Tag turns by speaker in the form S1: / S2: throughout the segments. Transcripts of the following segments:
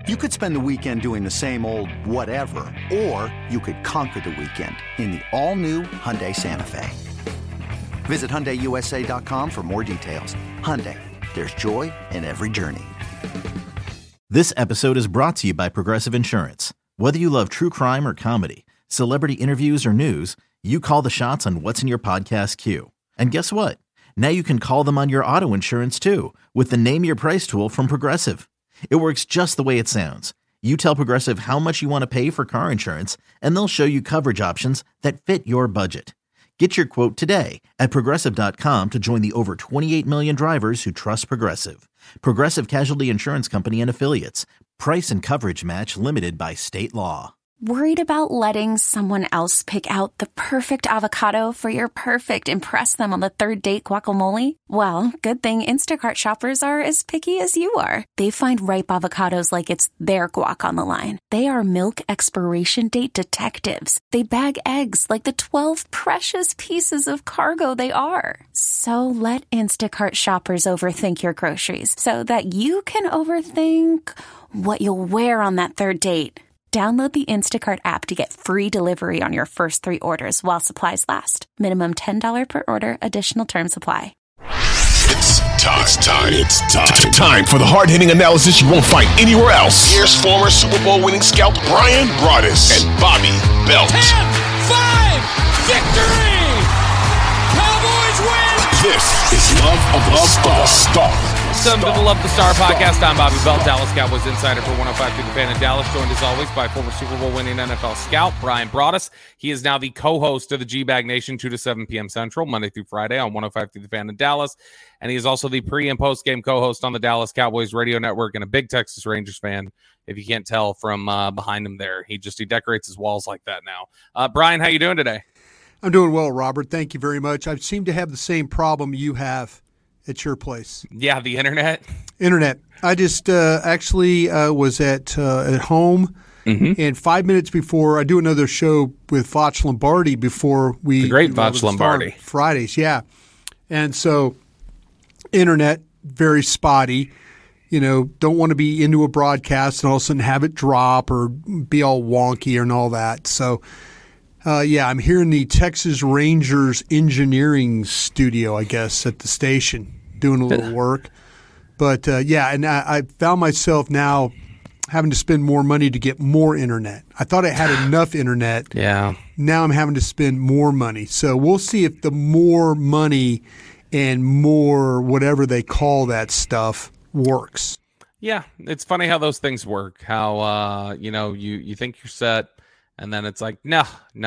S1: You could spend the weekend doing the same old whatever, or you could conquer the weekend in the all-new Hyundai Santa Fe. Visit HyundaiUSA.com for more details. Hyundai, there's joy in every journey.
S2: This episode is brought to you by Progressive Insurance. Whether you love true crime or comedy, celebrity interviews or news, you call the shots on what's in your podcast queue. And guess what? Now you can call them on your auto insurance too with the Name Your Price tool from Progressive. It works just the way it sounds. You tell Progressive how much you want to pay for car insurance, and they'll show you coverage options that fit your budget. Get your quote today at Progressive.com to join the over 28 million drivers who trust Progressive. Progressive Casualty Insurance Company and Affiliates. Price and coverage match limited by state law.
S3: Worried about letting someone else pick out the perfect avocado for your perfect impress them on the third date guacamole? Well, good thing Instacart shoppers are as picky as you are. They find ripe avocados like it's their guac on the line. They are milk expiration date detectives. They bag eggs like the 12 precious pieces of cargo they are. So let Instacart shoppers overthink your groceries so that you can overthink what you'll wear on that third date. Download the Instacart app to get free delivery on your first 3 orders while supplies last. Minimum $10 per order. Additional terms apply.
S4: It's time for the hard-hitting analysis you won't find anywhere else. Here's former Super Bowl winning scout Brian Broaddus and Bobby Belt.
S5: 10-5 victory! Cowboys win!
S4: This is Love of the Star.
S5: Welcome to the Love the Star podcast. I'm Bobby Belt, Dallas Cowboys insider for 105 through the Fan in Dallas, joined as always by former Super Bowl winning NFL scout Brian Broaddus. He is now the co-host of the G-Bag Nation, 2 to 7 p.m. Central, Monday through Friday on 105 through the Fan in Dallas. And he is also the pre- and post-game co-host on the Dallas Cowboys radio network and a big Texas Rangers fan, if you can't tell from behind him there. He decorates his walls like that now. Brian, how you doing today?
S6: I'm doing well, Robert. Thank you very much. I seem to have the same problem you have at your place.
S5: Yeah, the internet.
S6: I just actually was at home, and 5 minutes before I do another show with Voch Lombardi before we.
S5: The great Voch Lombardi.
S6: Fridays, yeah. And so, internet, very spotty. You know, don't want to be into a broadcast and all of a sudden have it drop or be all wonky and all that. So, I'm here in the Texas Rangers engineering studio, I guess, at the station, doing a little work. But, and I found myself now having to spend more money to get more internet. I thought I had enough internet.
S5: Yeah.
S6: Now I'm having to spend more money. So we'll see if the more money and more whatever they call that stuff works.
S5: Yeah, it's funny how those things work, how, you think you're set. And then it's like, no,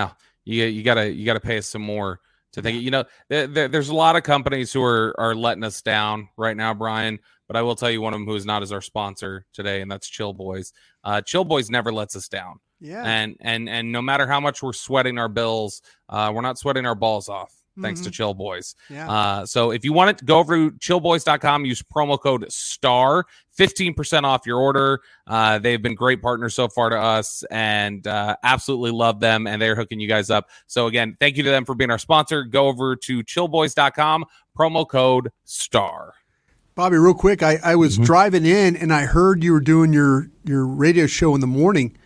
S5: you gotta pay us some more to think. You know, there's a lot of companies who are letting us down right now, Brian. But I will tell you one of them who is not as our sponsor today, and that's Chill Boys. Chill Boys never lets us down.
S6: Yeah.
S5: And no matter how much we're sweating our bills, we're not sweating our balls off. Thanks to Chill Boys.
S6: Yeah.
S5: So if you want it, go over to chillboys.com, use promo code STAR, 15% off your order. They've been great partners so far to us and absolutely love them, and they're hooking you guys up. So again, thank you to them for being our sponsor. Go over to chillboys.com, promo code STAR.
S6: Bobby, real quick, I was driving in and I heard you were doing your radio show in the morning.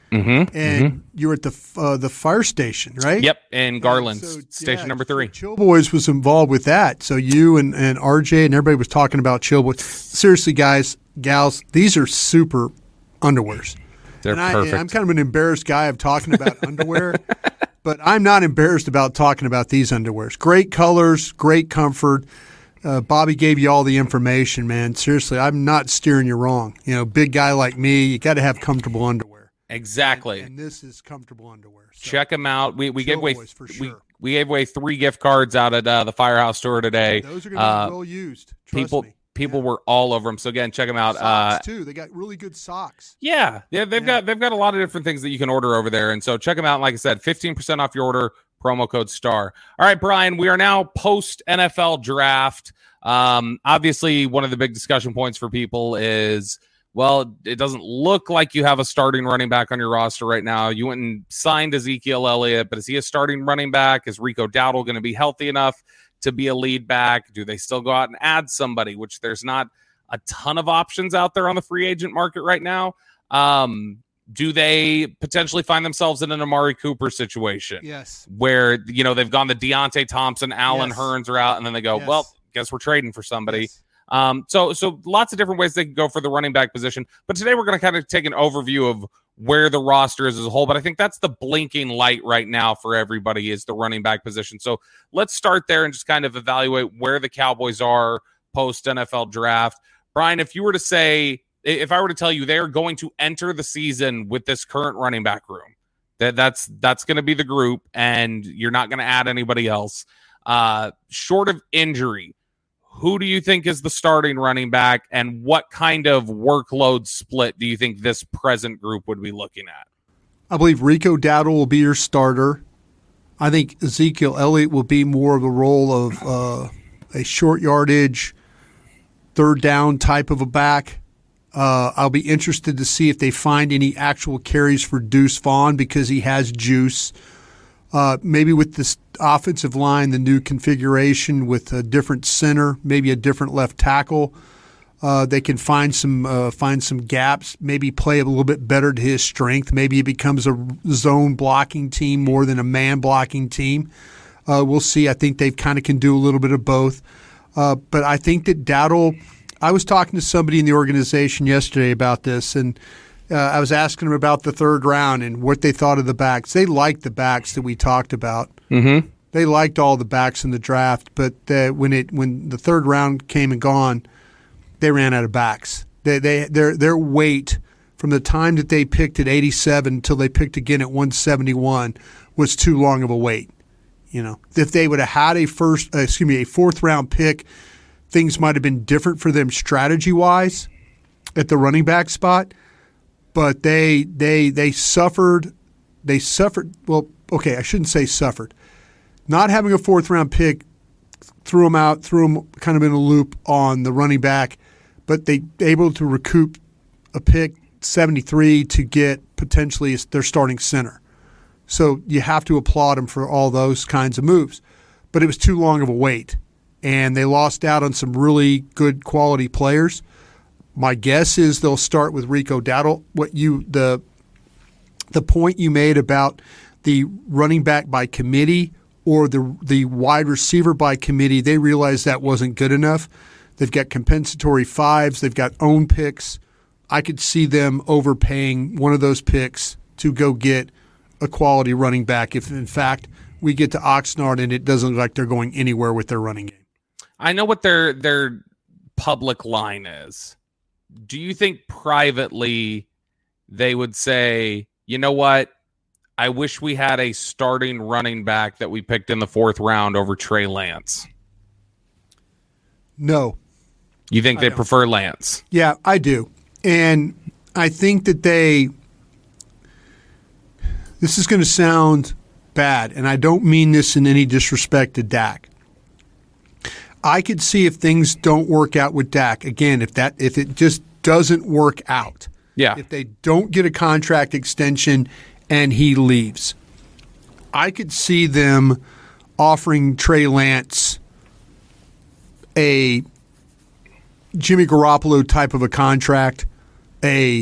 S6: And you were at the fire station, right?
S5: Yep, in Garland, station number 3.
S6: Chill Boys was involved with that. So you and RJ and everybody was talking about Chill Boys. Seriously, guys, gals, these are super underwears.
S5: They're perfect.
S6: I'm kind of an embarrassed guy of talking about underwear, but I'm not embarrassed about talking about these underwears. Great colors, great comfort. Bobby gave you all the information, man. Seriously, I'm not steering you wrong. You know, big guy like me, you got to have comfortable underwear.
S5: Exactly.
S6: And this is comfortable underwear. So
S5: check them out. We gave away we gave away 3 gift cards out at the Firehouse store today.
S6: Those are going to be well used. Trust me.
S5: People were all over them. So again, check them out.
S6: Socks too. They got really good socks.
S5: Yeah, they've got a lot of different things that you can order over there. And so check them out. Like I said, 15% off your order. Promo code STAR. All right, Brian, we are now post NFL draft. Obviously, one of the big discussion points for people is, well, it doesn't look like you have a starting running back on your roster right now. You went and signed Ezekiel Elliott, but is he a starting running back? Is Rico Dowdle going to be healthy enough to be a lead back? Do they still go out and add somebody, which there's not a ton of options out there on the free agent market right now? Do they potentially find themselves in an Amari Cooper situation?
S6: Yes.
S5: Where, they've gone the Deontay Thompson, Allen Hearns are out, and then they go, well, guess we're trading for somebody.
S6: Yes.
S5: So lots of different ways they can go for the running back position. But today we're going to kind of take an overview of where the roster is as a whole. But I think that's the blinking light right now for everybody is the running back position. So let's start there and just kind of evaluate where the Cowboys are post NFL draft. Brian, if I were to tell you they are going to enter the season with this current running back room, that's going to be the group, and you're not going to add anybody else. Short of injury, who do you think is the starting running back, and what kind of workload split do you think this present group would be looking at?
S6: I believe Rico Dowdle will be your starter. I think Ezekiel Elliott will be more of a role of a short yardage, third down type of a back. I'll be interested to see if they find any actual carries for Deuce Vaughn because he has juice. Maybe with this offensive line, the new configuration with a different center, maybe a different left tackle, they can find some gaps, maybe play a little bit better to his strength. Maybe it becomes a zone blocking team more than a man blocking team. We'll see. I think they kind of can do a little bit of both. But I think that Dowdle, I was talking to somebody in the organization yesterday about this, and I was asking them about the third round and what they thought of the backs. They liked the backs that we talked about.
S5: Mm-hmm.
S6: They liked all the backs in the draft, but when the third round came and gone, they ran out of backs. Their weight from the time that they picked at 87 until they picked again at 171 was too long of a wait. If they would have had a fourth round pick, things might have been different for them strategy wise at the running back spot. But they suffered. They suffered. Well, okay, I shouldn't say suffered. Not having a fourth round pick threw them kind of in a loop on the running back, but they able to recoup a pick 73 to get potentially their starting center. So you have to applaud them for all those kinds of moves. But it was too long of a wait, and they lost out on some really good quality players. My guess is they'll start with Rico Dowdle. The point you made about the running back by committee or the wide receiver by committee, they realized that wasn't good enough. They've got compensatory fives. They've got own picks. I could see them overpaying one of those picks to go get a quality running back if, in fact, we get to Oxnard and it doesn't look like they're going anywhere with their running game.
S5: I know what their public line is. Do you think privately they would say, you know what? I wish we had a starting running back that we picked in the fourth round over Trey Lance?
S6: No.
S5: You think they prefer Lance?
S6: Yeah, I do. And I think that this is going to sound bad, and I don't mean this in any disrespect to Dak. I could see if things don't work out with Dak, again, if it just doesn't work out.
S5: Yeah.
S6: If they don't get a contract extension and he leaves, I could see them offering Trey Lance a Jimmy Garoppolo type of a contract, a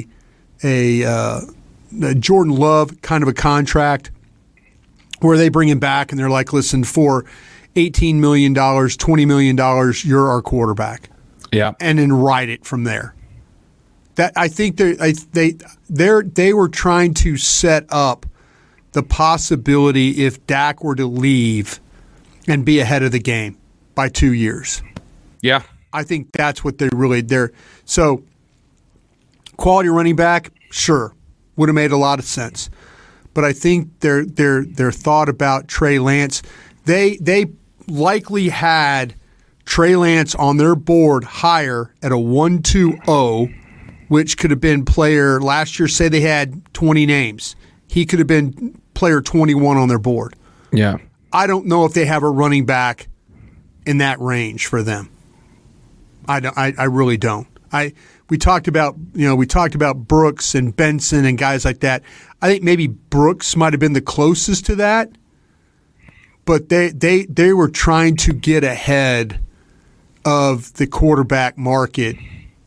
S6: Jordan Love kind of a contract, where they bring him back and they're like, listen, for $18 million, $20 million, you're our quarterback.
S5: Yeah.
S6: And then ride it from there. That I think they were trying to set up the possibility if Dak were to leave and be ahead of the game by 2 years.
S5: Yeah.
S6: I think that's what they're so quality running back, sure, would have made a lot of sense. But I think their thought about Trey Lance, they likely had Trey Lance on their board higher at a 1-2-0, which could have been player last year. Say they had 20 names, he could have been player 21 on their board.
S5: Yeah,
S6: I don't know if they have a running back in that range for them. I really don't. We talked about Brooks and Benson and guys like that. I think maybe Brooks might have been the closest to that, but they were trying to get ahead of the quarterback market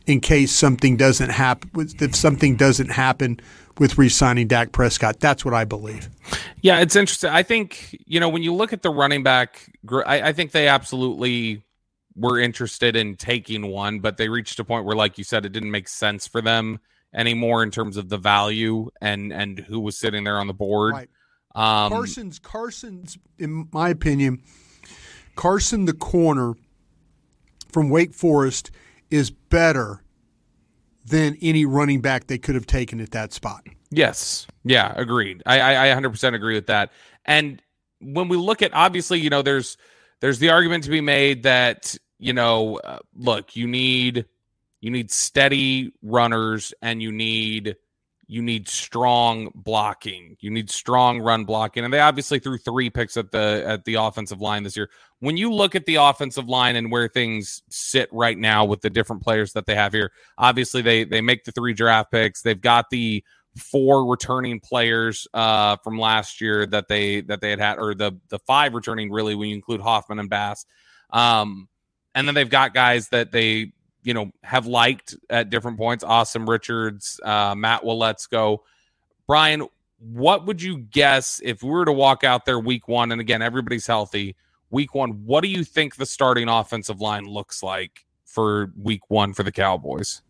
S6: in case something doesn't happen. If something doesn't happen with re-signing Dak Prescott, that's what I believe.
S5: Yeah, it's interesting. I think, when you look at the running back, I think they absolutely were interested in taking one, but they reached a point where, like you said, it didn't make sense for them anymore in terms of the value and who was sitting there on the board.
S6: Right. Carson's, in my opinion, Carson the corner from Wake Forest is better than any running back they could have taken at that spot.
S5: Yes. Yeah, agreed. I 100% agree with that. And when we look at, obviously, there's the argument to be made that, look, you need steady runners and you need strong blocking. You need strong run blocking. And they obviously threw 3 picks at the offensive line this year. When you look at the offensive line and where things sit right now with the different players that they have here, obviously they make the 3 draft picks. They've got the 4 returning players from last year that they had, or the 5 returning, really, when you include Hoffman and Bass. And then they've got guys that they have liked at different points. Awesome Richards, Matt Waletzko. Brian, what would you guess if we were to walk out there week 1, and again, everybody's healthy, week 1, what do you think the starting offensive line looks like for week 1 for the Cowboys?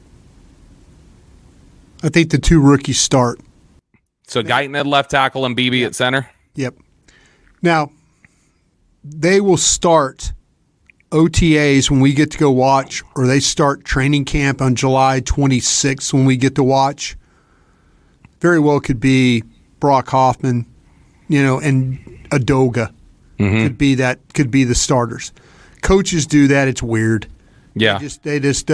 S6: I think the 2 rookies start.
S5: So Guyton at left tackle and Beebe at center?
S6: Yep. Now, they will start OTAs when we get to go watch, or they start training camp on July 26th when we get to watch. Very well could be Brock Hoffman, and Adoga. Mm-hmm. Could be the starters. Coaches do that. It's weird.
S5: Yeah.
S6: They just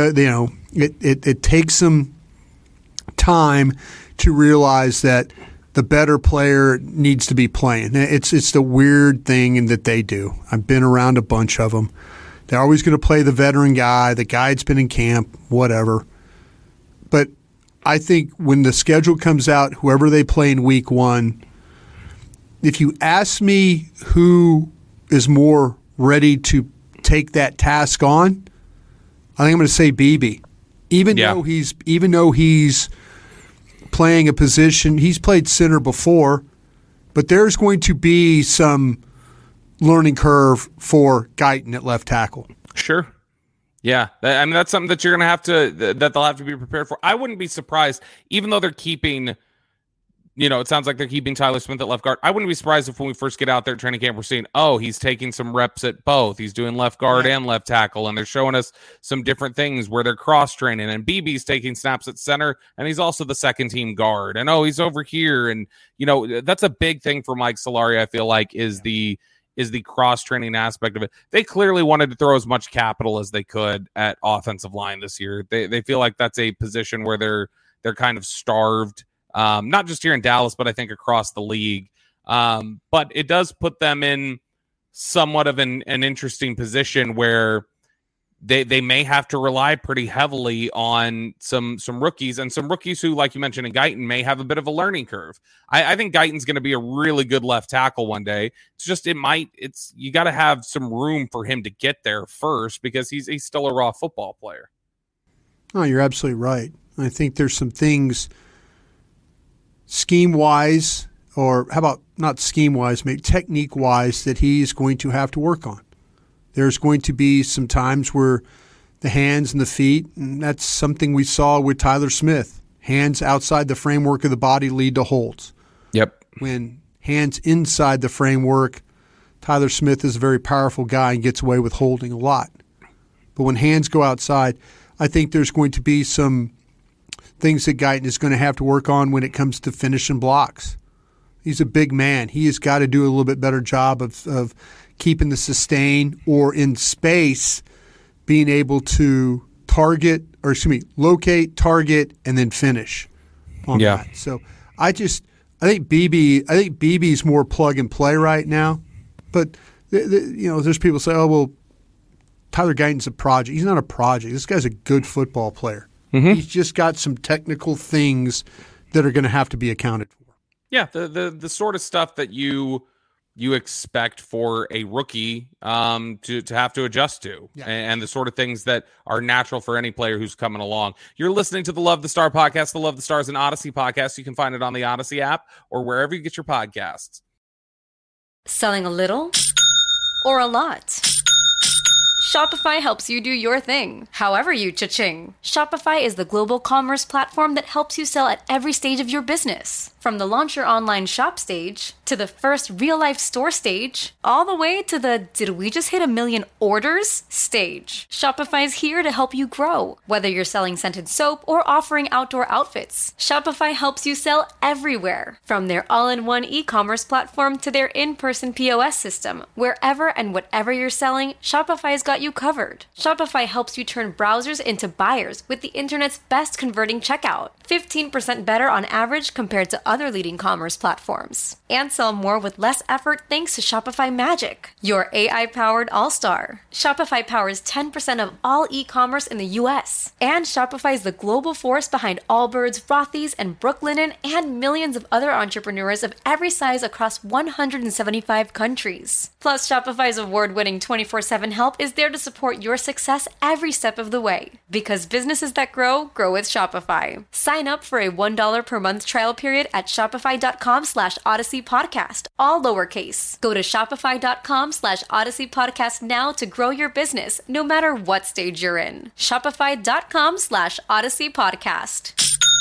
S6: it takes them time to realize that the better player needs to be playing. It's the weird thing that they do. I've been around a bunch of them. They're always going to play the veteran guy, the guy that's been in camp, whatever. But I think when the schedule comes out, whoever they play in week 1, if you ask me who is more ready to take that task on, I think I'm going to say Beebe. Even though he's playing a position, he's played center before, but there's going to be some learning curve for Guyton at left tackle.
S5: Sure. Yeah. That's something that you're going to have to, that they'll have to be prepared for. I wouldn't be surprised, even though they're keeping, it sounds like they're keeping Tyler Smith at left guard. I wouldn't be surprised if when we first get out there at training camp, we're seeing, he's taking some reps at both. He's doing left guard and left tackle, and they're showing us some different things where they're cross-training, and BB's taking snaps at center, and he's also the second-team guard. And, he's over here. And, that's a big thing for Mike Solari, I feel like, is the cross-training aspect of it. They clearly wanted to throw as much capital as they could at offensive line this year. They feel like that's a position where they're kind of starved. Not just here in Dallas, but I think across the league. But it does put them in somewhat of an interesting position where they may have to rely pretty heavily on some rookies, and some rookies who, like you mentioned in Guyton, may have a bit of a learning curve. I think Guyton's going to be a really good left tackle one day. It's just you got to have some room for him to get there first, because he's still a raw football player.
S6: Oh, you're absolutely right. I think there's some things scheme-wise, or how about not scheme-wise, maybe technique-wise, that he's going to have to work on. There's going to be some times where the hands and the feet, and that's something we saw with Tyler Smith. Hands outside the framework of the body lead to holds.
S5: Yep.
S6: When hands inside the framework, Tyler Smith is a very powerful guy and gets away with holding a lot. But when hands go outside, I think there's going to be some things that Guyton is going to have to work on when it comes to finishing blocks. He's a big man. He has got to do a little bit better job of keeping the sustain, or in space being able to locate, target, and then finish on that. So I think BB's more plug and play right now. But there's people say, Tyler Guyton's a project. He's not a project. This guy's a good football player. Mm-hmm. He's just got some technical things that are going to have to be accounted for.
S5: Yeah, the sort of stuff that you you expect for a rookie to have to adjust to, and the sort of things that are natural for any player who's coming along. You're listening to the Love the Star podcast, the Love the Stars and Odyssey podcast. You can find it on the Odyssey app or wherever you get your podcasts.
S7: Selling a little or a lot? Shopify helps you do your thing, however you cha-ching. Shopify is the global commerce platform that helps you sell at every stage of your business. From the launch your online shop stage, to the first real-life store stage, all the way to the did we just hit 1 million orders stage. Shopify's here to help you grow. Whether you're selling scented soap or offering outdoor outfits, Shopify helps you sell everywhere. From their all-in-one e-commerce platform to their in-person POS system, wherever and whatever you're selling, Shopify's got you covered. Shopify helps you turn browsers into buyers with the internet's best converting checkout. 15% better on average compared to other leading commerce platforms. And sell more with less effort thanks to Shopify Magic, your AI-powered all-star. Shopify powers 10% of all e-commerce in the U.S. And Shopify is the global force behind Allbirds, Rothy's, and Brooklinen, and millions of other entrepreneurs of every size across 175 countries. Plus, Shopify's award-winning 24/7 help is there to support your success every step of the way. Because businesses that grow with Shopify. Sign up for a $1 per month trial period at shopify.com/Odyssey Podcast, all lowercase. Go to shopify.com/Odyssey Podcast now to grow your business, no matter what stage you're in. Shopify.com/Odyssey Podcast.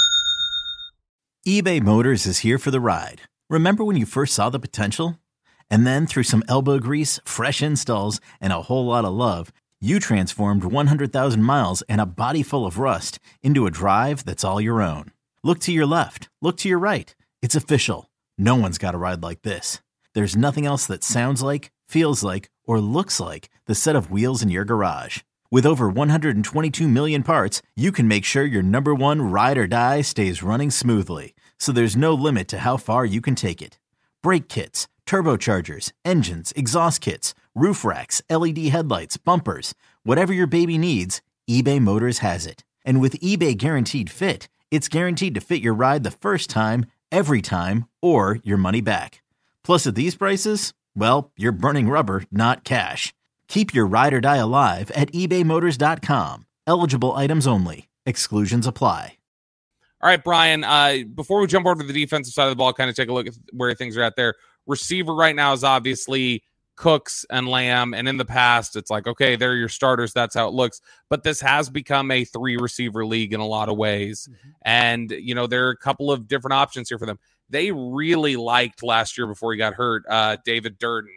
S2: eBay Motors is here for the ride. Remember when you first saw the potential? And then through some elbow grease, fresh installs, and a whole lot of love, you transformed 100,000 miles and a body full of rust into a drive that's all your own. Look to your left. Look to your right. It's official. No one's got a ride like this. There's nothing else that sounds like, feels like, or looks like the set of wheels in your garage. With over 122 million parts, you can make sure your number one ride or die stays running smoothly. So there's no limit to how far you can take it. Brake kits, turbochargers, engines, exhaust kits, roof racks, LED headlights, bumpers, whatever your baby needs, eBay Motors has it. And with eBay Guaranteed Fit, it's guaranteed to fit your ride the first time, every time, or your money back. Plus, at these prices, well, you're burning rubber, not cash. Keep your ride or die alive at ebaymotors.com. Eligible items only. Exclusions apply.
S5: All right, Brian, before we jump over to the defensive side of the ball, kind of take a look at where things are at there. Receiver right now is obviously Cooks and Lamb, and in the past, it's like, okay, they're your starters. That's how it looks. But this has become a 3-receiver league in a lot of ways. Mm-hmm. And, you know, there are a couple of different options here for them. They really liked last year before he got hurt, David Durden.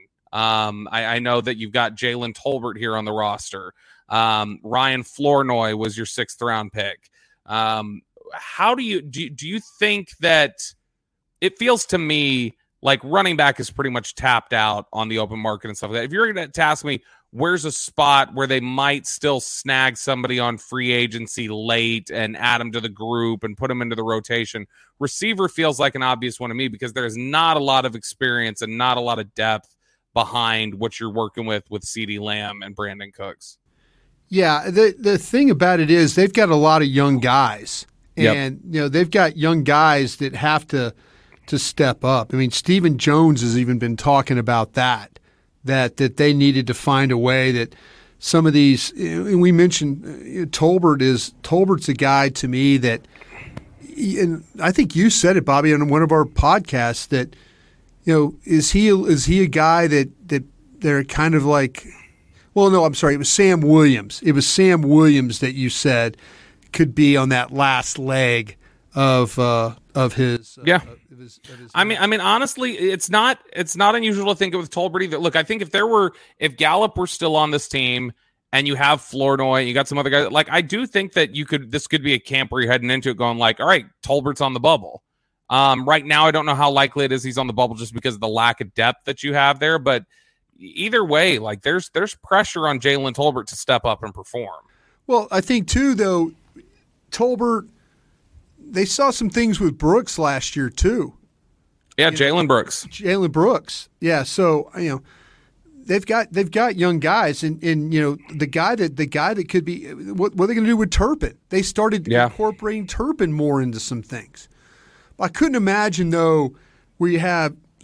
S5: I know that you've got Jalen Tolbert here on the roster. Ryan Flournoy was your 6th-round pick. How do you think that it feels to me like running back is pretty much tapped out on the open market and stuff like that? If you're going to ask me, where's a spot where they might still snag somebody on free agency late and add them to the group and put them into the rotation? Receiver feels like an obvious one to me because there's not a lot of experience and not a lot of depth behind what you're working with CeeDee Lamb and Brandon Cooks.
S6: Yeah, the thing about it is they've got a lot of young guys. And, you know, they've got young guys that have to step up. I mean, Stephen Jones has even been talking about that they needed to find a way that some of these, and we mentioned Tolbert's a guy to me that, and I think you said it, Bobby, on one of our podcasts that, you know, is he a guy that they're kind of like, well, no, I'm sorry, it was Sam Williams. It was Sam Williams that you said could be on that last leg of his.
S5: I mean, honestly, it's not unusual to think of with Tolbert either. Look, I think if Gallup were still on this team and you have Flournoy, you got some other guys, like I do think that this could be a camp where you're heading into it going like, all right, Tolbert's on the bubble. Right now, I don't know how likely it is he's on the bubble just because of the lack of depth that you have there. But either way, like there's pressure on Jalen Tolbert to step up and perform. Well,
S6: I think too, though, Tolbert, they saw some things with Brooks last year too.
S5: Yeah, Jalen Brooks. Yeah, so you know they've got young guys, and you know the guy that could be what are they going to do with Turpin? They started incorporating Turpin more into some things. I couldn't imagine though where you have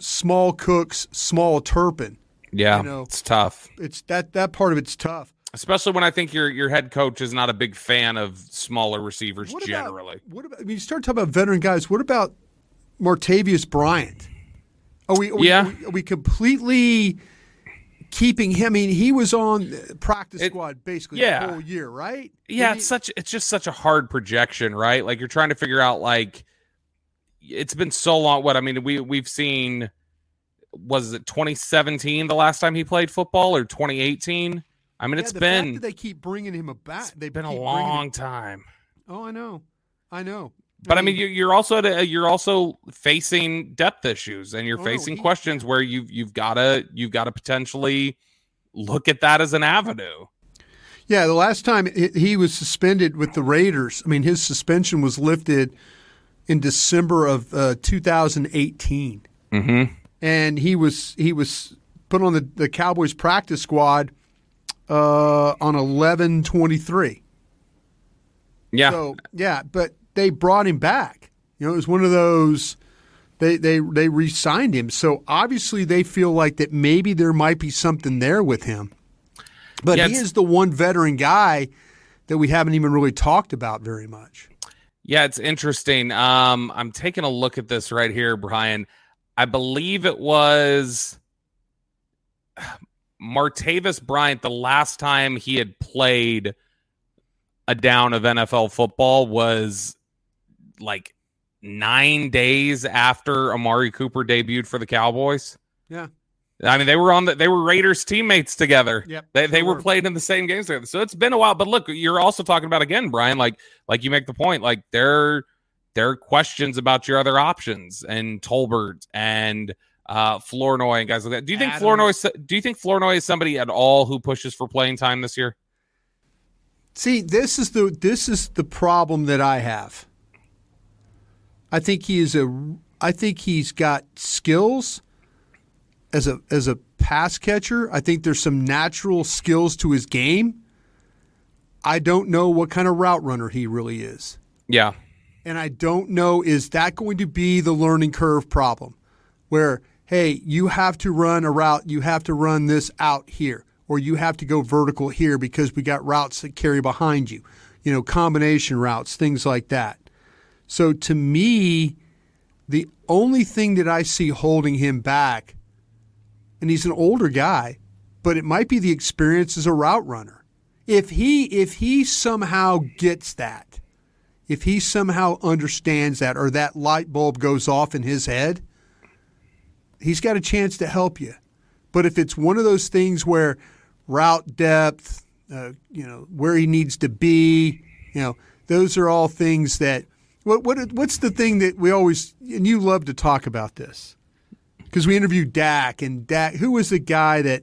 S6: small cooks, small Turpin.
S5: Yeah, it's tough.
S6: It's that part of it's tough.
S5: Especially when I think your head coach is not a big fan of smaller receivers generally.
S6: What about you start talking about veteran guys? What about Martavius Bryant? Are we completely keeping him? I mean, he was on practice squad basically the whole year, right?
S5: Yeah, it's just such a hard projection, right? Like you're trying to figure out like it's been so long. What I mean, we've seen. Was it 2017 the last time he played football, or 2018? I mean, it's been.
S6: Fact that they keep bringing him back. They've
S5: been a long time.
S6: Oh, I know.
S5: But I mean, you're also facing depth issues, and you're facing questions where you've got to potentially look at that as an avenue.
S6: Yeah, the last time he was suspended with the Raiders, I mean, his suspension was lifted in December of 2018.
S5: Mm-hmm.
S6: And he was put on the Cowboys practice squad on 11/23.
S5: Yeah.
S6: So but they brought him back. You know, it was one of those. They re-signed him. So obviously they feel like that maybe there might be something there with him. But he is the one veteran guy that we haven't even really talked about very much.
S5: Yeah, it's interesting. I'm taking a look at this right here, Brian. I believe it was Martavis Bryant. The last time he had played a down of NFL football was like 9 days after Amari Cooper debuted for the Cowboys.
S6: Yeah.
S5: I mean, they were Raiders teammates together.
S6: Yep,
S5: they were playing in the same games together. So it's been a while. But look, you're also talking about, again, Brian, like you make the point, like there are questions about your other options and Tolbert and Flournoy and guys like that. Do you think Flournoy is somebody at all who pushes for playing time this year?
S6: See, this is the problem that I have. I think he's got skills as a pass catcher. I think there's some natural skills to his game. I don't know what kind of route runner he really is.
S5: Yeah.
S6: And I don't know, is that going to be the learning curve problem where, hey, you have to run a route, you have to run this out here, or you have to go vertical here because we got routes that carry behind you, combination routes, things like that. So to me, the only thing that I see holding him back, and he's an older guy, but it might be the experience as a route runner. If he somehow gets that, if he somehow understands that, or that light bulb goes off in his head, he's got a chance to help you. But if it's one of those things where route depth, where he needs to be, those are all things that. What's the thing that we always, and you love to talk about this, because we interviewed Dak, and Dak, who was the guy,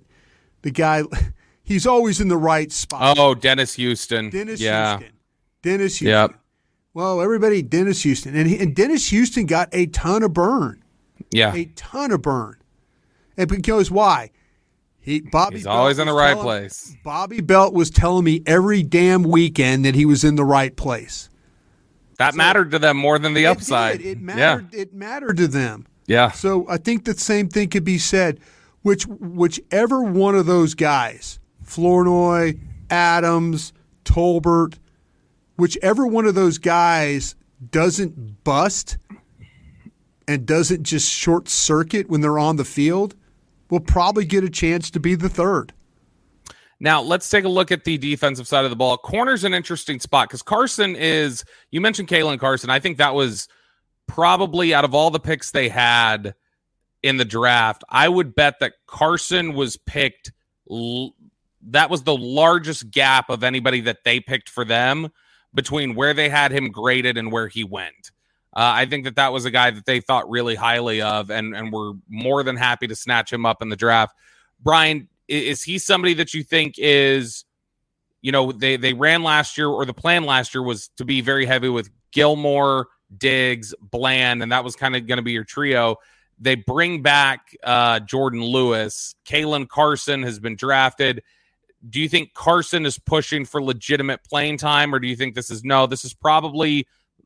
S6: he's always in the right spot.
S5: Oh, Dennis Houston.
S6: Dennis Houston.
S5: Yep.
S6: Well, everybody, Dennis Houston. And Dennis Houston got a ton of burn.
S5: Yeah.
S6: A ton of burn. And because why? He's
S5: always in the right place.
S6: Bobby Belt was telling me every damn weekend that he was in the right place.
S5: That mattered to them more than the upside.
S6: It mattered. Yeah. It mattered to them.
S5: Yeah.
S6: So I think the same thing could be said. Whichever one of those guys, Flournoy, Adams, Tolbert, whichever one of those guys doesn't bust and doesn't just short circuit when they're on the field, will probably get a chance to be the third.
S5: Now, let's take a look at the defensive side of the ball. Corner's an interesting spot because Carson is, you mentioned Kalen Carson. I think that was probably, out of all the picks they had in the draft, I would bet that Carson was picked. That was the largest gap of anybody that they picked for them between where they had him graded and where he went. I think that was a guy that they thought really highly of and were more than happy to snatch him up in the draft. Brian, is he somebody that you think is, they ran last year, or the plan last year was to be very heavy with Gilmore, Diggs, Bland, and that was kind of going to be your trio. They bring back Jordan Lewis. Kalen Carson has been drafted. Do you think Carson is pushing for legitimate playing time, or do you think this is probably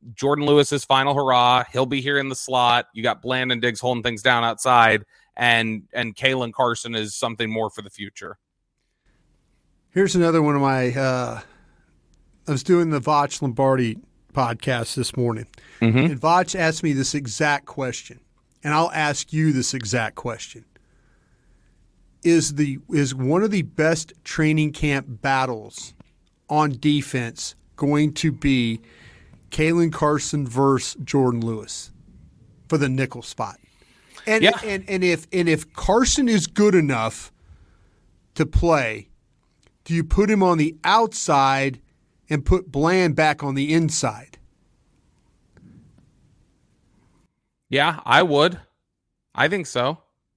S5: Jordan Lewis's final hurrah. He'll be here in the slot. You got Blandon Diggs holding things down outside, and Kalen Carson is something more for the future.
S6: Here's another one of my I was doing the Voch Lombardi podcast this morning, and Voch asked me this exact question, and I'll ask you this exact question. Is one of the best training camp battles on defense going to be Kalen Carson versus Jordan Lewis for the nickel spot? And if Carson is good enough to play, do you put him on the outside and put Bland back on the inside?
S5: Yeah, I would. I think so.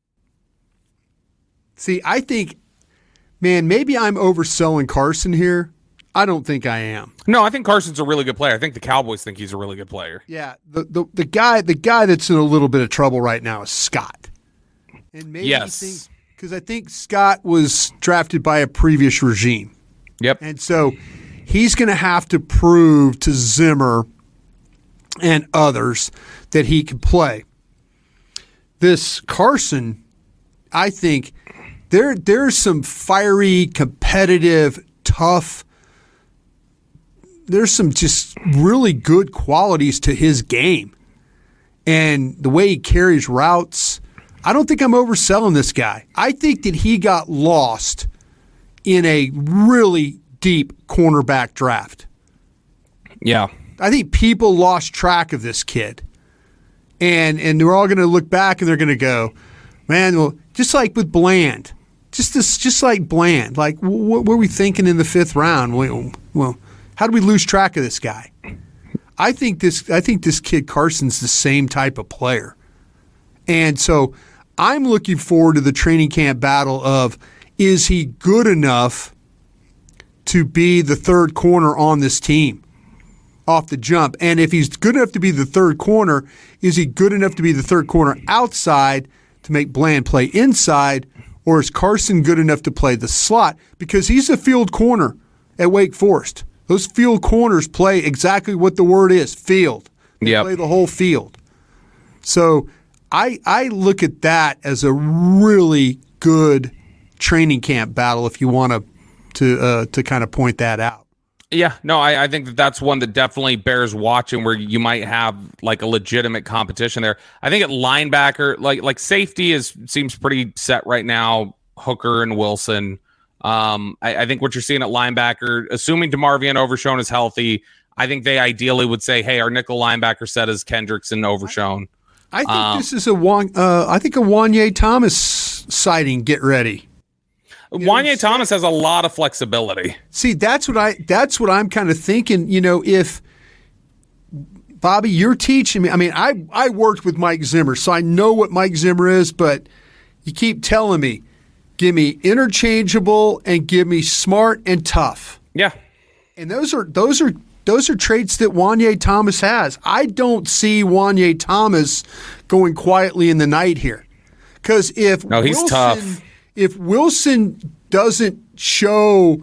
S6: See, I think, man, maybe I'm overselling Carson here. I don't think I am.
S5: No, I think Carson's a really good player. I think the Cowboys think he's a really good player.
S6: Yeah, the guy that's in a little bit of trouble right now is Scott. And maybe
S5: yes,
S6: because I think Scott was drafted by a previous regime.
S5: Yep.
S6: And so he's going to have to prove to Zimmer and others that he can play. This Carson, I think there's some fiery, competitive, tough. There's some just really good qualities to his game. And the way he carries routes, I don't think I'm overselling this guy. I think that he got lost in a really deep cornerback draft.
S5: Yeah.
S6: I think people lost track of this kid. And they're all going to look back and they're going to go, man, well, just like with Bland, just like Bland, like what were we thinking in the 5th round? Well, how do we lose track of this guy? I think this kid Carson's the same type of player. And so I'm looking forward to the training camp battle of, is he good enough to be the 3rd corner on this team off the jump? And if he's good enough to be the 3rd corner, is he good enough to be the 3rd corner outside to make Bland play inside, or is Carson good enough to play the slot? Because he's a field corner at Wake Forest. Those field corners play exactly what the word is, field. They play the whole field. So I look at that as a really good training camp battle if you want to kind of point that out.
S5: Yeah, no, I think that's one that definitely bears watching, where you might have like a legitimate competition there. I think at linebacker, like safety seems pretty set right now, Hooker and Wilson. I think what you're seeing at linebacker, assuming DeMarvion Overshown is healthy, I think they ideally would say, hey, our nickel linebacker set is Kendricks and Overshown.
S6: I think this is a Wanye Thomas sighting. Get ready.
S5: Wanye Thomas has a lot of flexibility.
S6: See, that's what I'm kind of thinking. You know, if Bobby, you're teaching me. I mean, I worked with Mike Zimmer, so I know what Mike Zimmer is. But you keep telling me, give me interchangeable and give me smart and tough.
S5: Yeah,
S6: and those are traits that Wanye Thomas has. I don't see Wanye Thomas going quietly in the night here, because he's tough. If Wilson doesn't show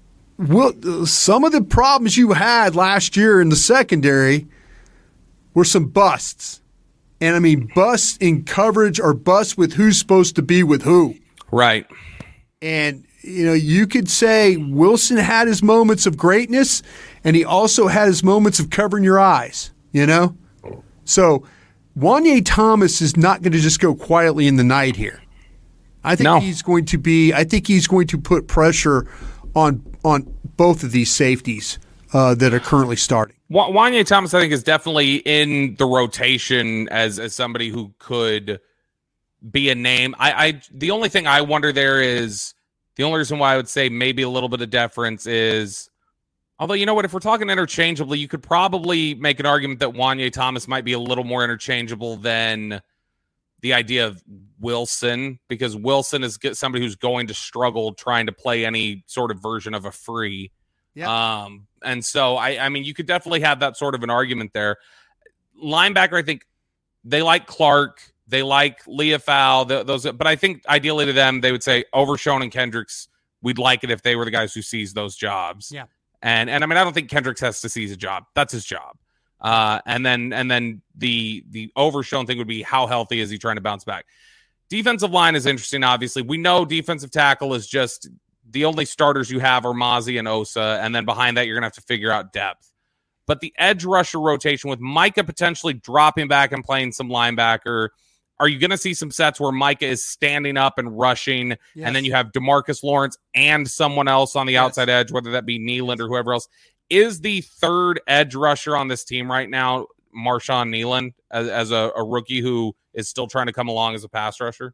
S6: some of the problems you had last year in the secondary were some busts. And I mean, busts in coverage or busts with who's supposed to be with who.
S5: Right.
S6: And, you know, you could say Wilson had his moments of greatness and he also had his moments of covering your eyes, you know? So Wanye Thomas is not going to just go quietly in the night here. I think he's going to put pressure on both of these safeties that are currently starting.
S5: Wanye Thomas, I think, is definitely in the rotation as somebody who could be a name. The only thing I wonder there is, the only reason why I would say maybe a little bit of deference is, although, you know what, if we're talking interchangeably, you could probably make an argument that Wanye Thomas might be a little more interchangeable than the idea of Wilson, because Wilson is somebody who's going to struggle trying to play any sort of version of a free. Yep. And so, I mean, you could definitely have that sort of an argument there. Linebacker, I think they like Clark. They like Leofau, those, but I think ideally to them, they would say Overshown and Kendricks, we'd like it if they were the guys who seize those jobs.
S6: Yeah.
S5: And I mean, I don't think Kendricks has to seize a job. That's his job. And then the overshown thing would be how healthy is he trying to bounce back. Defensive line is interesting, obviously. We know defensive tackle is just the only starters you have are Mozzie and Osa, and then behind that you're going to have to figure out depth. But the edge rusher rotation with Micah potentially dropping back and playing some linebacker, are you going to see some sets where Micah is standing up and rushing, yes, and then you have DeMarcus Lawrence and someone else on the outside edge, whether that be Nealand or whoever else? Is the third edge rusher on this team right now Marshawn Nealand as a rookie who is still trying to come along as a pass rusher?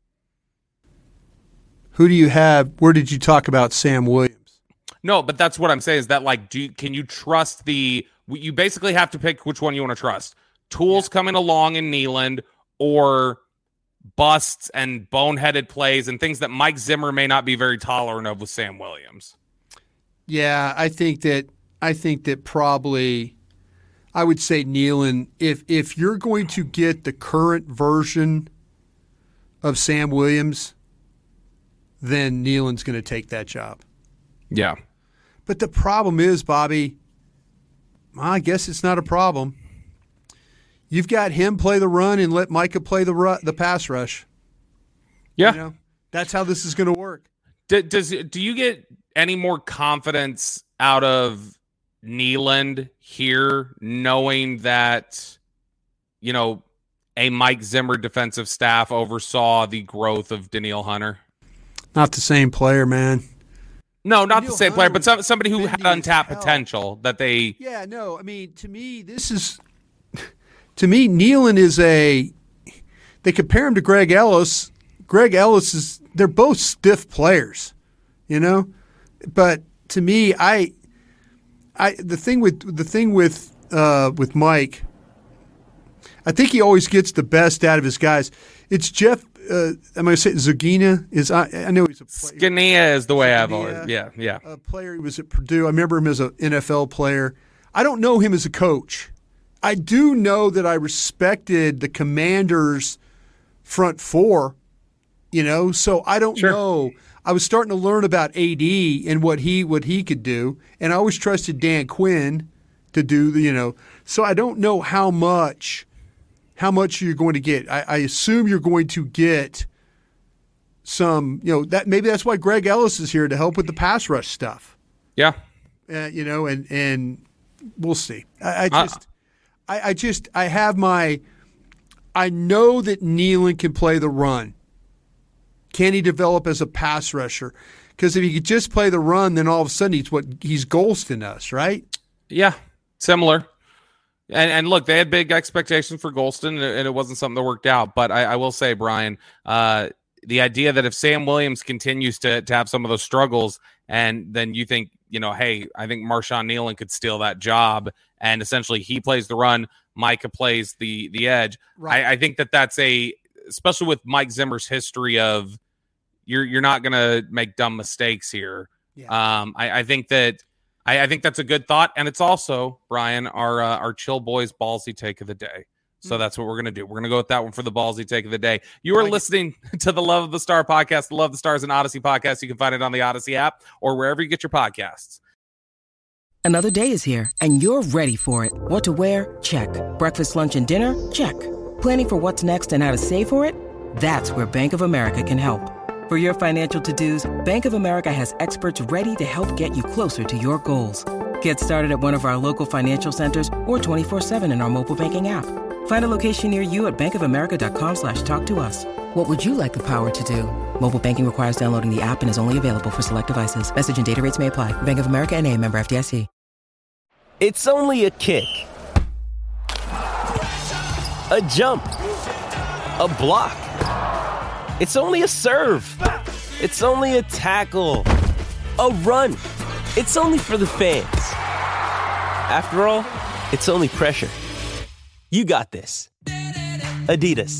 S6: Who do you have? Where did you talk about Sam Williams?
S5: No, but that's what I'm saying is that, like, can you trust you basically have to pick which one you want to trust. Tools coming along in Nealand, or busts and boneheaded plays and things that Mike Zimmer may not be very tolerant of with Sam Williams.
S6: Yeah, I think that probably I would say Nealand, if you're going to get the current version of Sam Williams, then Nealand's going to take that job.
S5: Yeah.
S6: But the problem is, Bobby, I guess it's not a problem. You've got him play the run and let Micah play the pass rush.
S5: Yeah.
S6: You know, that's how this is going to work.
S5: Do you get any more confidence out of Nealand here, knowing that, you know, a Mike Zimmer defensive staff oversaw the growth of Danielle Hunter?
S6: Not the same player, man.
S5: No, not the same player, but somebody who had untapped potential that they...
S6: Yeah, no, I mean, to me, Nealand is they compare him to Greg Ellis. Greg Ellis they're both stiff players, you know? But to me, the thing with Mike, I think he always gets the best out of his guys. It's Jeff, am I going to say Zagina? I know he's a player.
S5: Scania is the way I've always, yeah.
S6: A player, he was at Purdue. I remember him as an NFL player. I don't know him as a coach. I do know that I respected the Commanders' front four, you know, so I don't know. I was starting to learn about AD and what he could do, and I always trusted Dan Quinn to do the, you know. So I don't know how much you're going to get. I assume you're going to get some, you know, that maybe that's why Greg Ellis is here to help with the pass rush stuff.
S5: Yeah.
S6: You know, and we'll see. I know that Nealand can play the run. Can he develop as a pass rusher? Because if he could just play the run, then all of a sudden he's Golston us, right?
S5: Yeah, similar. And look, they had big expectations for Golston, and it wasn't something that worked out. But I will say, Brian, the idea that if Sam Williams continues to have some of those struggles, and then you think, you know, hey, I think Marshawn Nealand could steal that job, and essentially he plays the run, Micah plays the edge. Right. I think that's especially with Mike Zimmer's history of you're not going to make dumb mistakes here. Yeah. I think that's a good thought, and it's also, Brian, our Chill Boys ballsy take of the day. So that's what we're going to do. We're going to go with that one for the ballsy take of the day. You are listening to the Love of the Star podcast, the Love the Stars and Odyssey podcast. You can find it on the Odyssey app or wherever you get your podcasts.
S8: Another day is here, and you're ready for it. What to wear? Check. Breakfast, lunch, and dinner? Check. Planning for what's next and how to save for it? That's where Bank of America can help. For your financial to-dos, Bank of America has experts ready to help get you closer to your goals. Get started at one of our local financial centers or 24/7 in our mobile banking app. Find a location near you at bankofamerica.com/talktous. What would you like the power to do? Mobile banking requires downloading the app and is only available for select devices. Message and data rates may apply. Bank of America N.A., member FDIC.
S9: It's only a kick. A jump. A block. It's only a serve. It's only a tackle. A run. It's only for the fans. After all, it's only pressure. You got this. Adidas.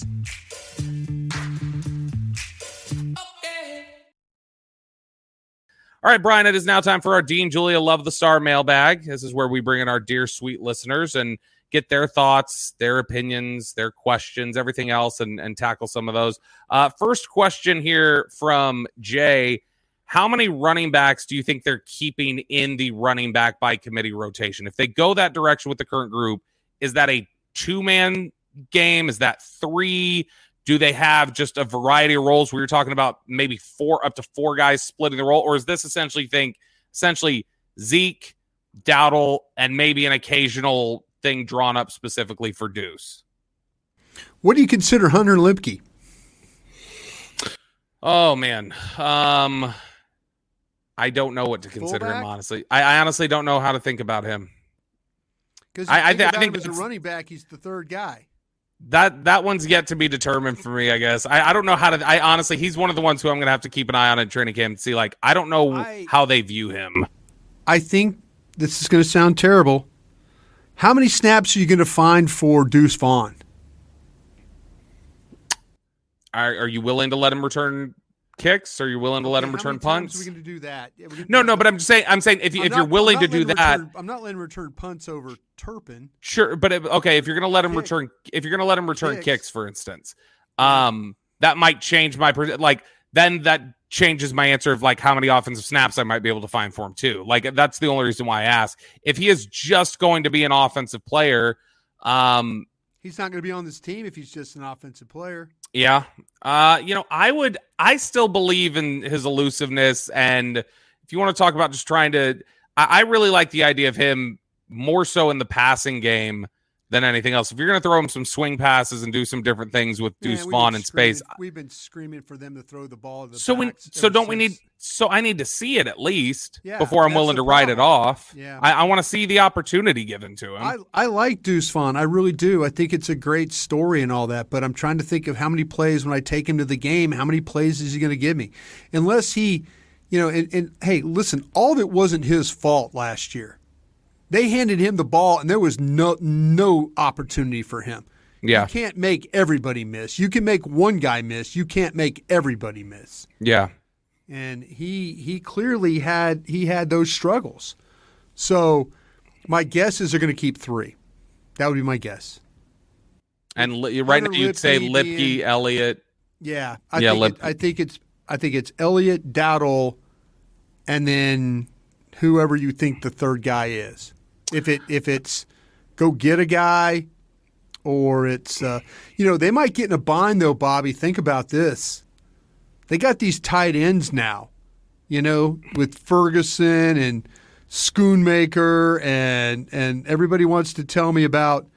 S5: All right, Brian, it is now time for our Dean Julia Love the Star mailbag. This is where we bring in our dear, sweet listeners and get their thoughts, their opinions, their questions, everything else, and tackle some of those. First question here from Jay. how many running backs do you think they're keeping in the running back by committee rotation? If they go that direction with the current group, is that a 2-man game? Is that 3? Do they have just a variety of roles? We were talking about maybe 4 up to 4 guys splitting the role, or is this essentially Zeke, Dowdle, and maybe an occasional thing drawn up specifically for Deuce?
S6: What do you consider Hunter Lipke?
S5: Oh man, I don't know what to consider
S6: Fullback?
S5: him, honestly. I honestly don't know how to think about him.
S6: Because
S5: I
S6: him
S5: think
S6: as a running back, he's the third guy.
S5: That one's yet to be determined for me, I guess. I don't know how to. I honestly, he's one of the ones who I'm going to have to keep an eye on in training camp and see. Like, I don't know how they view him.
S6: I think this is going to sound terrible. How many snaps are you going to find for Deuce Vaughn?
S5: Are you willing to let him return kicks? Are you willing to let him return punts?
S6: How many times are we going to do that? Yeah,
S5: No, but I'm saying if you're willing to do that,
S6: I'm not letting him return punts over Turpin.
S5: Sure, but if you're going to let him return kicks, for instance, that might change my then that changes my answer of like how many offensive snaps I might be able to find for him too. Like that's the only reason why I ask. If he is just going to be an offensive player,
S6: he's not going to be on this team if he's just an offensive player.
S5: Yeah. I still believe in his elusiveness. And if you want to talk about just trying to, I really like the idea of him more so in the passing game than anything else. If you're going to throw him some swing passes and do some different things with Deuce Vaughn in space.
S6: We've been screaming for them to throw the ball.
S5: I need to see it at least before I'm willing to write it off.
S6: Yeah.
S5: I want to see the opportunity given to him.
S6: I like Deuce Vaughn. I really do. I think it's a great story and all that, but I'm trying to think of how many plays when I take him to the game, how many plays is he going to give me? Unless he, and hey, listen, all of it wasn't his fault last year. They handed him the ball, and there was no opportunity for him.
S5: Yeah.
S6: You can't make everybody miss. You can make one guy miss. You can't make everybody miss.
S5: Yeah.
S6: And he clearly had those struggles. So my guess is they're going to keep 3. That would be my guess.
S5: And right now you'd say Lipke, Elliott.
S6: Yeah. I think it's Elliott, Dowdle, and then whoever you think the third guy is. If it's go get a guy, or it's they might get in a bind though, Bobby. Think about this. They got these tight ends now, with Ferguson and Schoonmaker and everybody wants to tell me about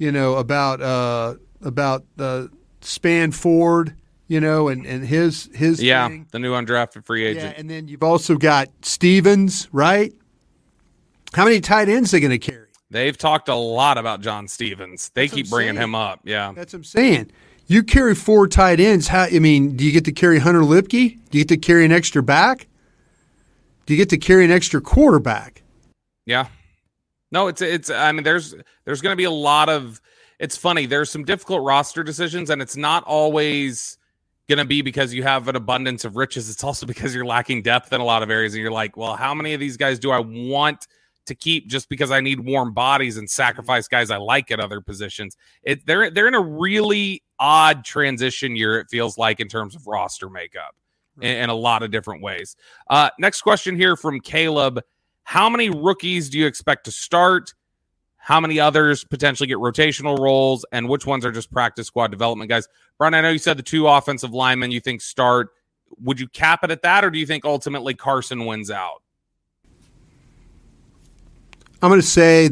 S6: Span Ford, and his thing.
S5: The new undrafted free agent.
S6: Yeah, and then you've also got Stevens, right? How many tight ends are they going to carry?
S5: They've talked a lot about John Stevens. They keep bringing him up. Yeah.
S6: That's what I'm saying. You carry 4 tight ends. Do you get to carry Hunter Lipke? Do you get to carry an extra back? Do you get to carry an extra quarterback?
S5: Yeah. No, there's going to be a lot of, it's funny. There's some difficult roster decisions, and it's not always going to be because you have an abundance of riches. It's also because you're lacking depth in a lot of areas, and you're like, well, how many of these guys do I want to keep just because I need warm bodies and sacrifice guys I like at other positions? They're in a really odd transition year, it feels like, in terms of roster makeup in a lot of different ways. Next question here from Caleb. How many rookies do you expect to start? How many others potentially get rotational roles, and which ones are just practice squad development guys? Brian, I know you said the 2 offensive linemen you think start. Would you cap it at that, or do you think ultimately Carson wins out?
S6: I'm going to say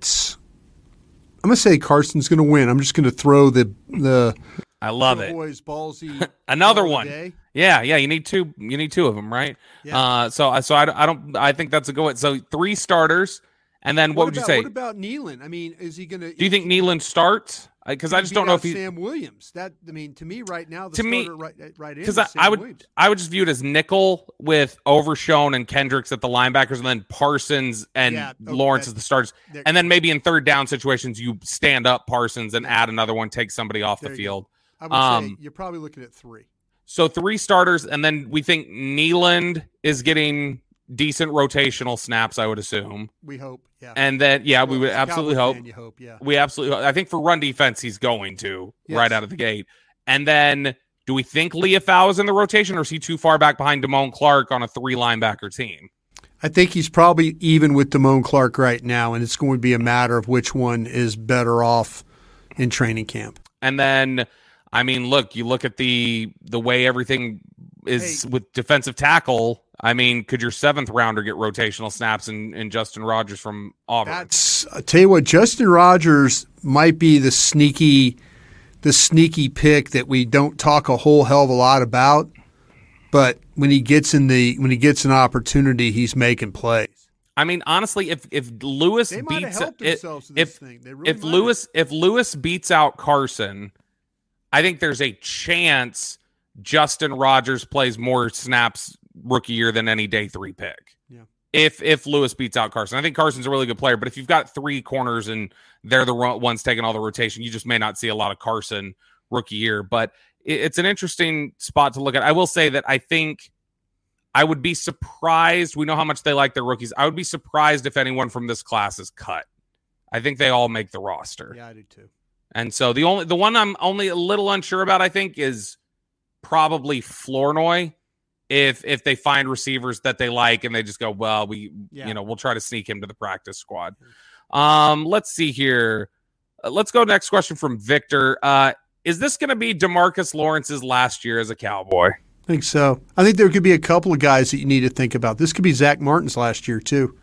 S6: Carson's going to win. I'm just going to throw the
S5: I love it.
S6: Boys ballsy.
S5: Another one. Yeah. You need 2. You need 2 of them, right?
S6: Yeah.
S5: I think that's a go. So 3 starters, and then what would you say?
S6: What about Nealon? Is he going to?
S5: Do you think Nealon starts? Because I just don't know if
S6: Sam Williams. To me right now, right in.
S5: Because I would just view it as nickel with Overshown and Kendricks at the linebackers, and then Parsons and Lawrence as the starters, and then maybe in third down situations you stand up Parsons and add another one, take somebody off the field.
S6: I would say you're probably looking at 3.
S5: So 3 starters, and then we think Nealon is getting decent rotational snaps, I would assume.
S6: We hope, yeah.
S5: And then, we would absolutely hope.
S6: You hope, yeah.
S5: We absolutely hope. I think for run defense, he's going to right out of the gate. And then Do we think Leofau is in the rotation, or is he too far back behind Damone Clark on a 3-linebacker team?
S6: I think he's probably even with Damone Clark right now, and it's going to be a matter of which one is better off in training camp.
S5: And then, I mean, look, you look at the way everything is with defensive tackle. I mean, could your 7th rounder get rotational snaps in Justin Rogers from Auburn?
S6: I tell you what, Justin Rogers might be the sneaky pick that we don't talk a whole hell of a lot about, but when he gets an opportunity, he's making plays.
S5: I mean, honestly, if Lewis beats if Lewis beats out Carson, I think there's a chance Justin Rogers plays more snaps rookie year than any day 3 pick.
S6: Yeah.
S5: If Lewis beats out Carson. I think Carson's a really good player, but if you've got 3 corners and they're the ones taking all the rotation, you just may not see a lot of Carson rookie year. But it's an interesting spot to look at. I will say that I think I would be surprised. We know how much they like their rookies. I would be surprised if anyone from this class is cut. I think they all make the roster.
S6: Yeah, I do too.
S5: And so the one I'm only a little unsure about, I think, is probably Flournoy. If they find receivers that they like and they just go, well, we'll try to sneak him to the practice squad. Let's see here. Let's go next question from Victor. Is this going to be DeMarcus Lawrence's last year as a Cowboy?
S6: I think so. I think there could be a couple of guys that you need to think about. This could be Zach Martin's last year too.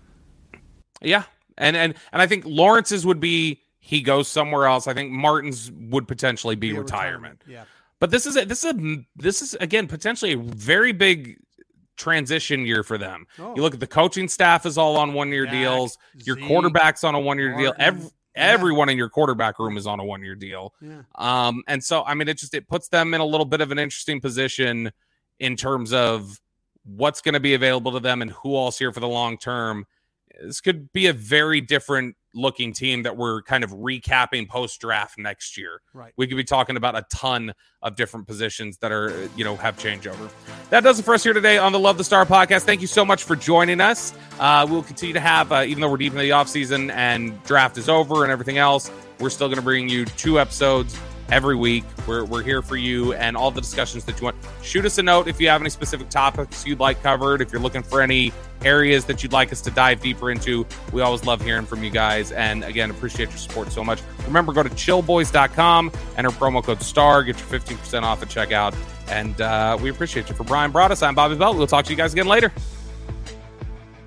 S5: Yeah. And I think Lawrence's would be he goes somewhere else. I think Martin's would potentially be retirement.
S6: Yeah.
S5: But this is again potentially a very big transition year for them. Oh. You look at the coaching staff is all on 1-year deals. Your quarterback's on a 1-year deal. Everyone in your quarterback room is on a 1-year deal. Yeah. And so I mean it puts them in a little bit of an interesting position in terms of what's going to be available to them and who all's here for the long term. This could be a very different looking team that we're kind of recapping post-draft next year.
S6: Right.
S5: We could be talking about a ton of different positions that are, have changeover. That does it for us here today on the Love the Star podcast. Thank you so much for joining us. We'll continue to have, even though we're deep in the offseason and draft is over and everything else, we're still going to bring you 2 episodes every week. We're here for you and all the discussions that you want. Shoot us a note if you have any specific topics you'd like covered. If you're looking for any areas that you'd like us to dive deeper into, we always love hearing from you guys. And again, appreciate your support so much. Remember, go to chillboys.com, enter promo code STAR, get your 15% off at checkout. And we appreciate you. For Brian Broaddus, I'm Bobby Belt. We'll talk to you guys again later.